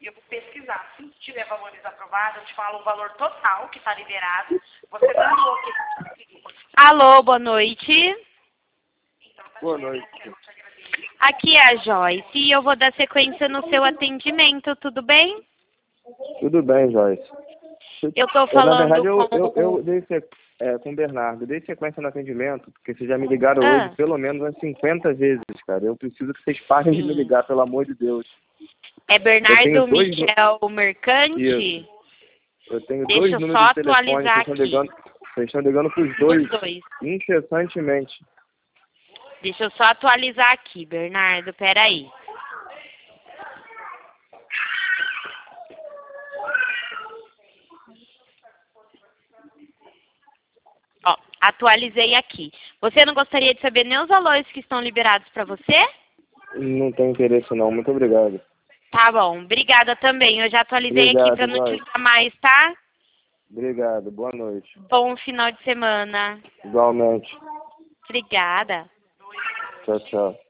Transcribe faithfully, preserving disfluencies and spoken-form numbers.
eu vou pesquisar. Assim que tiver valores aprovados, eu te falo o valor total que está liberado. Você dando ok. Alô, boa noite. Boa noite. Aqui é a Joyce e eu vou dar sequência no seu atendimento, tudo bem? Tudo bem, Joyce. Eu tô Eu, falando na verdade, eu, com... eu, eu dei sequ... é, com o Bernardo. Dei sequência no atendimento, porque vocês já me ligaram Ah. hoje pelo menos umas cinquenta vezes, cara. Eu preciso que vocês parem Sim. de me ligar, pelo amor de Deus. É Eu Bernardo tenho dois... Michel Mercante? Isso. Eu tenho Deixa dois eu números só de telefone, atualizar vocês estão aqui. ligando, vocês estão ligando pros dois, Os dois. incessantemente. Deixa eu só atualizar aqui, Bernardo, peraí. Ó, atualizei aqui. Você não gostaria de saber nem os valores que estão liberados para você? Não tenho interesse não, muito obrigado. Tá bom, obrigada também. Eu já atualizei Obrigado, aqui para não te Joyce. ligar mais, tá? Obrigado, boa noite. Bom final de semana. Igualmente. Obrigada. Tchau, tchau.